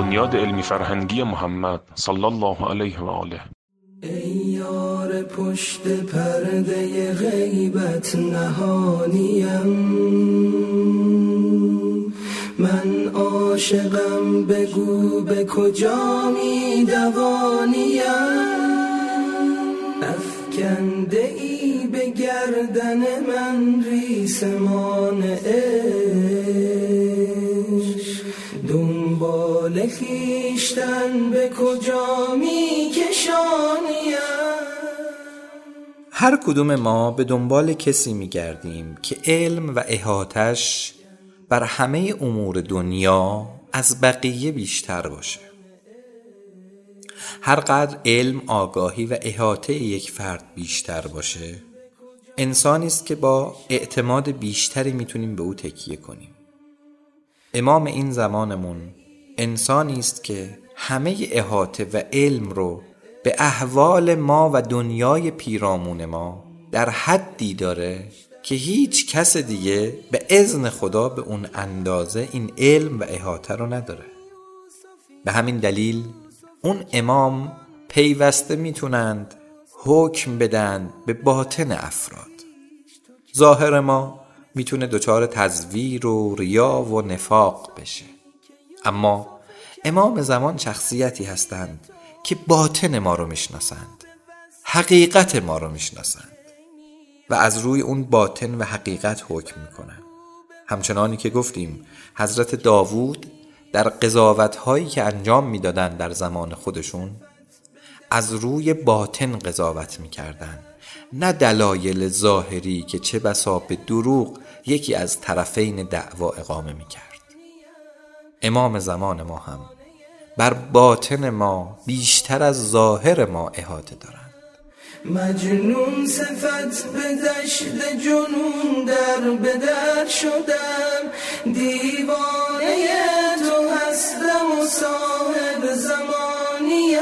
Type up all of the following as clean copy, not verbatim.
بنیاد علمی فرهنگی محمد صلی الله علیه و آله. ای یار پشت پرده غیبت نهانیم، من عاشقم، بگو به کجا می دوانیم. افکنده ای به گردن من ریسمان عشق، دنبال خویشتن به کجا می کشانیم. هر کدوم ما به دنبال کسی می گردیم که علم و احاطش بر همه امور دنیا از بقیه بیشتر باشه. هر قدر علم، آگاهی و احاطه یک فرد بیشتر باشه، انسانی است که با اعتماد بیشتری میتونیم به او تکیه کنیم. امام این زمانمون انسانی است که همه احاطه و علم رو به احوال ما و دنیای پیرامون ما در حدی داره که هیچ کس دیگه به اذن خدا به اون اندازه این علم و احاطه رو نداره. به همین دلیل اون امام پیوسته میتونند حکم بدن به باطن افراد. ظاهر ما میتونه دچار تزویر و ریا و نفاق بشه، اما امام زمان شخصیتی هستند که باطن ما رو میشناسند، حقیقت ما رو میشناسند و از روی اون باطن و حقیقت حکم میکنن. همچنانی که گفتیم حضرت داوود در قضاوت‌هایی که انجام میدادن در زمان خودشون از روی باطن قضاوت میکردن، نه دلایل ظاهری که چه بسا به دروغ یکی از طرفین دعوا اقامه میکرد. امام زمان ما هم بر باطن ما بیشتر از ظاهر ما احاطه دارند. مجنون صفت به دشت جنون در به در شدم، دیوانه تو هستم و صاحب زمانیم،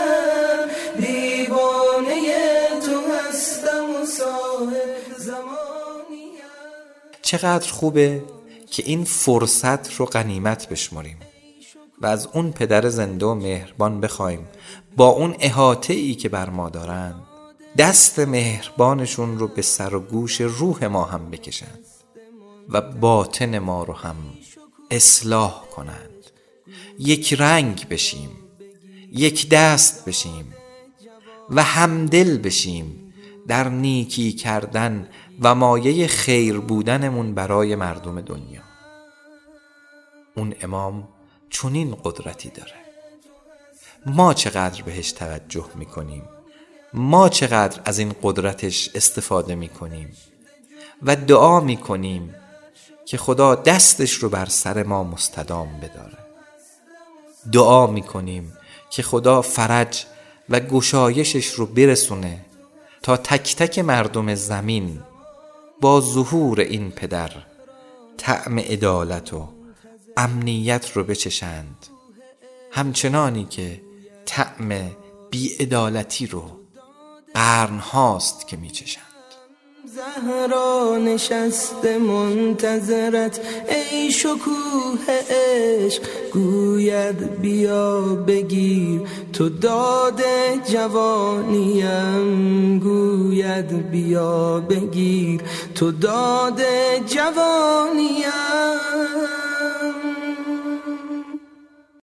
دیوانه تو هستم و صاحب زمانیم. چقدر خوبه که این فرصت رو غنیمت بشماریم و از اون پدر زنده و مهربان بخوایم با اون احاطه‌ای که بر ما دارن دست مهربانشون رو به سر و گوش روح ما هم بکشند و باطن ما رو هم اصلاح کنند. یک رنگ بشیم، یک دست بشیم و همدل بشیم در نیکی کردن و مایه خیر بودنمون برای مردم دنیا. اون امام چنین قدرتی داره. ما چقدر بهش توجه میکنیم، ما چقدر از این قدرتش استفاده میکنیم و دعا میکنیم که خدا دستش رو بر سر ما مستدام بداره. دعا میکنیم که خدا فرج و گشایشش رو برسونه تا تک تک مردم زمین با ظهور این پدر طعم عدالت و امنیت رو بچشند، همچنانی که طعم بی‌عدالتی رو قرن هاست که میچشند. زهرا نشسته منتظرت ای شکوه عشق، گوید بیا بگیر تو داد جوانیم، گوید بیا بگیر تو داد جوانیم.